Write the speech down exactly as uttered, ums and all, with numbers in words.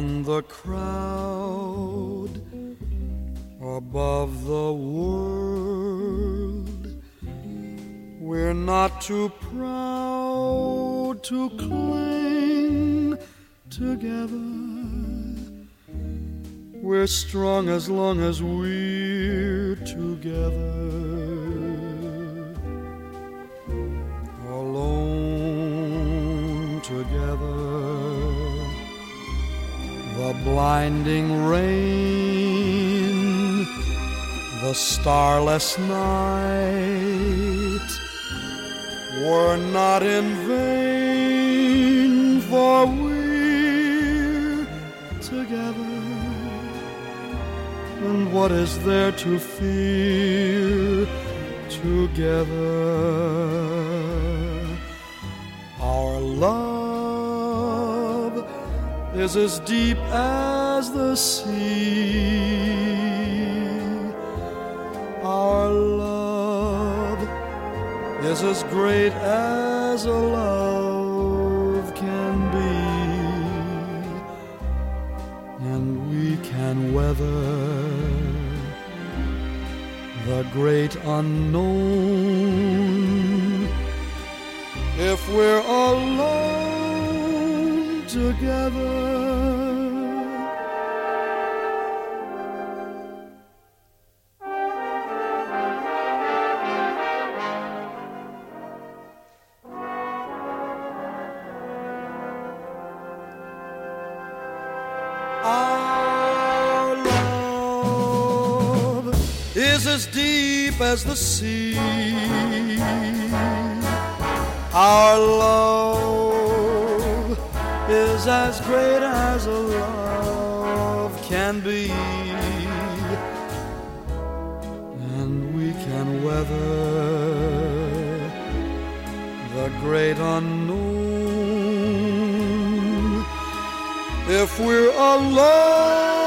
beyond the crowd, above the world, we're not too proud to cling together. We're strong as long as we're together. Alone together, the blinding rain, the starless night were not in vain, for we're together. And what is there to fear together? Our love is as deep as the sea. Our love is as great as a love can be, and we can weather the great unknown if we're alone together. Our love is as deep as the sea. Our love is as great as a love can be, and we can weather the great unknown if we're alone